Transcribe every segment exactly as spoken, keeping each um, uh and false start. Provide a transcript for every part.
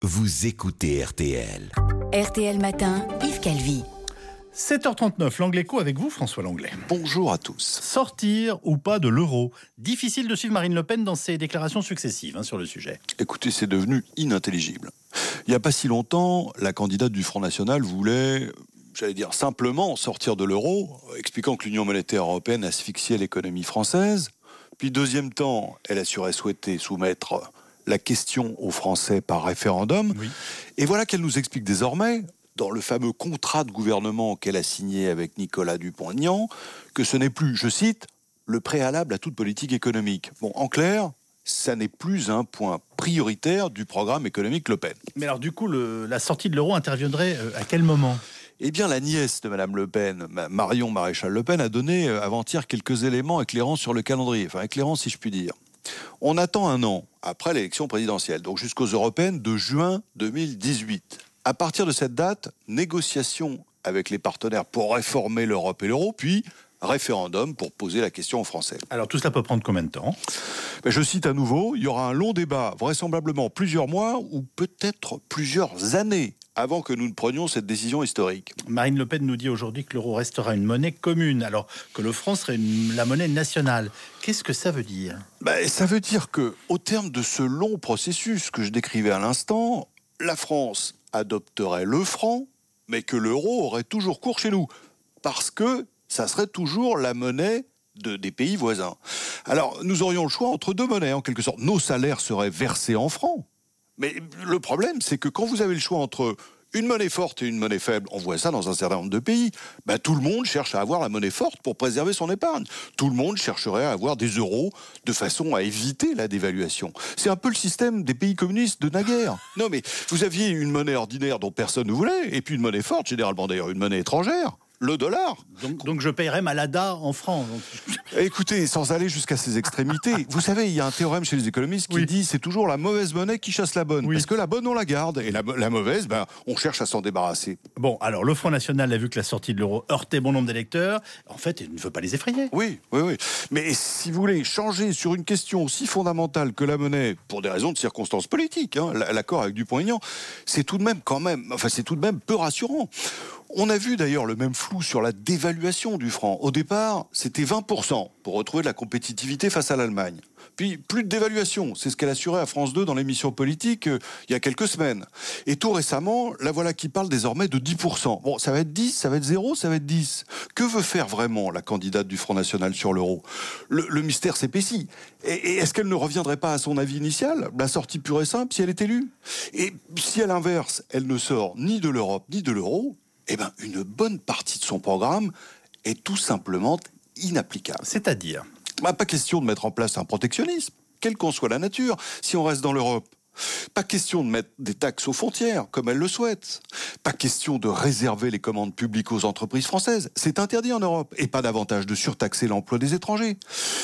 Vous écoutez R T L. R T L Matin, Yves Calvi. sept heures trente-neuf, l'Anglais Co avec vous, François Langlais. Bonjour à tous. Sortir ou pas de l'euro? Difficile de suivre Marine Le Pen dans ses déclarations successives hein, sur le sujet. Écoutez, c'est devenu inintelligible. Il n'y a pas si longtemps, la candidate du Front National voulait, j'allais dire simplement, sortir de l'euro, expliquant que l'Union monétaire européenne asphyxiait l'économie française. Puis deuxième temps, elle assurait souhaiter soumettre la question aux Français par référendum. Oui. Et voilà qu'elle nous explique désormais, dans le fameux contrat de gouvernement qu'elle a signé avec Nicolas Dupont-Aignan, que ce n'est plus, je cite, le préalable à toute politique économique. Bon, en clair, ça n'est plus un point prioritaire du programme économique Le Pen. Mais alors du coup, le, la sortie de l'euro interviendrait euh, à quel moment ? Eh bien, la nièce de Madame Le Pen, Marion Maréchal Le Pen, a donné euh, avant-hier quelques éléments éclairants sur le calendrier. Enfin, éclairants si je puis dire. On attend un an après l'élection présidentielle, donc jusqu'aux européennes de juin deux mille dix-huit. À partir de cette date, négociations avec les partenaires pour réformer l'Europe et l'euro, puis référendum pour poser la question aux Français. Alors tout cela peut prendre combien de temps ? Ben, je cite à nouveau, il y aura un long débat, vraisemblablement plusieurs mois ou peut-être plusieurs années avant que nous ne prenions cette décision historique. Marine Le Pen nous dit aujourd'hui que l'euro restera une monnaie commune, alors que le franc serait une, la monnaie nationale. Qu'est-ce que ça veut dire ? Ben, ça veut dire que, au terme de ce long processus que je décrivais à l'instant, la France adopterait le franc, mais que l'euro aurait toujours cours chez nous, parce que ça serait toujours la monnaie de, des pays voisins. Alors, nous aurions le choix entre deux monnaies, en quelque sorte. Nos salaires seraient versés en francs. Mais le problème, c'est que quand vous avez le choix entre une monnaie forte et une monnaie faible, on voit ça dans un certain nombre de pays, ben, tout le monde cherche à avoir la monnaie forte pour préserver son épargne. Tout le monde chercherait à avoir des euros de façon à éviter la dévaluation. C'est un peu le système des pays communistes de naguère. Non mais vous aviez une monnaie ordinaire dont personne ne voulait, et puis une monnaie forte, généralement d'ailleurs une monnaie étrangère. Le dollar. Donc, donc je paierais ma Lada en francs. Donc... Écoutez, sans aller jusqu'à ces extrémités, vous savez, il y a un théorème chez les économistes qui oui. dit c'est toujours la mauvaise monnaie qui chasse la bonne. Oui. Parce que la bonne, on la garde. Et la, la mauvaise, ben, on cherche à s'en débarrasser. Bon, alors le Front National a vu que la sortie de l'euro heurtait bon nombre d'électeurs. En fait, il ne veut pas les effrayer. Oui, oui, oui. Mais si vous voulez changer sur une question aussi fondamentale que la monnaie, pour des raisons de circonstances politiques, hein, l'accord avec Dupont-Aignan, c'est tout de même quand même, enfin c'est tout de même peu rassurant. On a vu d'ailleurs le même flou sur la dévaluation du franc. Au départ, c'était vingt pour cent pour retrouver de la compétitivité face à l'Allemagne. Puis plus de dévaluation, c'est ce qu'elle assurait à France deux dans l'émission politique euh, il y a quelques semaines. Et tout récemment, la voilà qui parle désormais de dix pour cent. Bon, ça va être dix, ça va être zéro, ça va être dix. Que veut faire vraiment la candidate du Front National sur l'euro ? le, le mystère s'épaissit. Et, et est-ce qu'elle ne reviendrait pas à son avis initial ? La sortie pure et simple si elle est élue ? Et si à l'inverse, elle ne sort ni de l'Europe ni de l'euro, eh ben, une bonne partie de son programme est tout simplement inapplicable. C'est-à-dire ? Bah, pas question de mettre en place un protectionnisme, quelle qu'en soit la nature, si on reste dans l'Europe. Pas question de mettre des taxes aux frontières, comme elle le souhaite. Pas question de réserver les commandes publiques aux entreprises françaises. C'est interdit en Europe. Et pas davantage de surtaxer l'emploi des étrangers.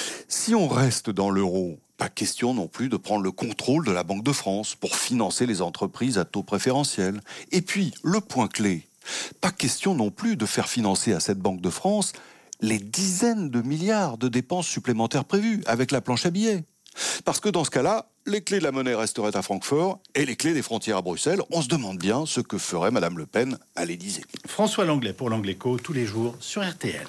Si on reste dans l'euro, pas question non plus de prendre le contrôle de la Banque de France pour financer les entreprises à taux préférentiel. Et puis, le point clé, pas question non plus de faire financer à cette Banque de France les dizaines de milliards de dépenses supplémentaires prévues avec la planche à billets. Parce que dans ce cas-là, les clés de la monnaie resteraient à Francfort et les clés des frontières à Bruxelles. On se demande bien ce que ferait Madame Le Pen à l'Élysée. François Langlais pour l'Anglais Co, tous les jours sur R T L.